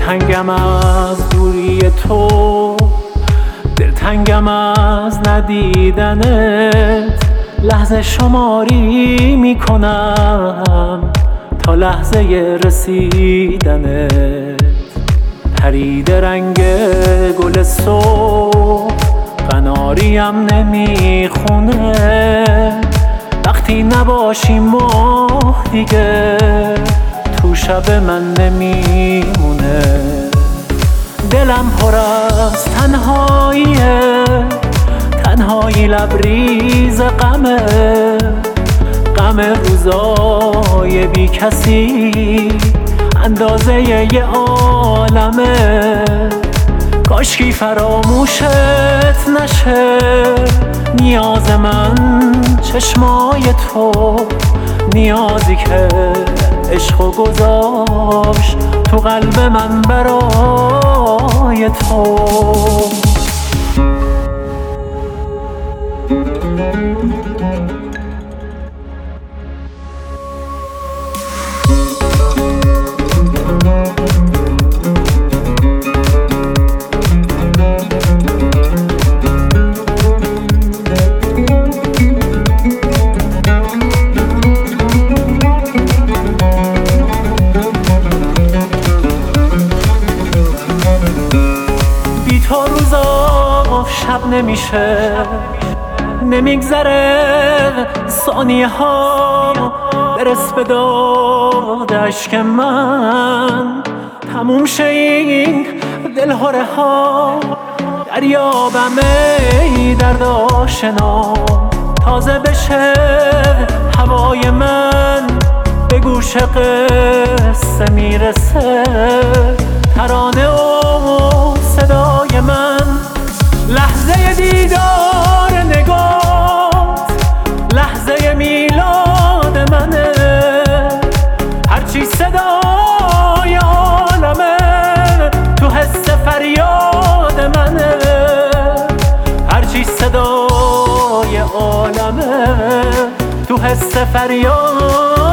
دلتنگم از دوری تو، دلتنگم از ندیدنت. لحظه شماری میکنم تا لحظه رسیدنت. پریده رنگ گل صبح قناریم نمیخونه. وقتی نباشی ماه دیگه تو شب من نمیمونه. دلم پر از تنهاییه، تنهایی لبریز غمه، غم روزای بی کسی اندازه یه عالمه. کاشکی فراموشت نشه نیاز من، چشمای تو نیازی که عشقو گذاشت تو قلب من برای تو. بی تو روزا شب نمیشه، نمیگذره ثانیه ها برس به داد اشک من. تموم شه این دلهره ها، دریابم ای درد آشنا. تازه بشه هوای من، به گوش قصه میرسه ترانه و صدای من. لحظه دیدار نگات، لحظه میلاد منه. هرچی صدای عالمه تو حس فریاد منه. هرچی صدای عالمه تو حس فریاد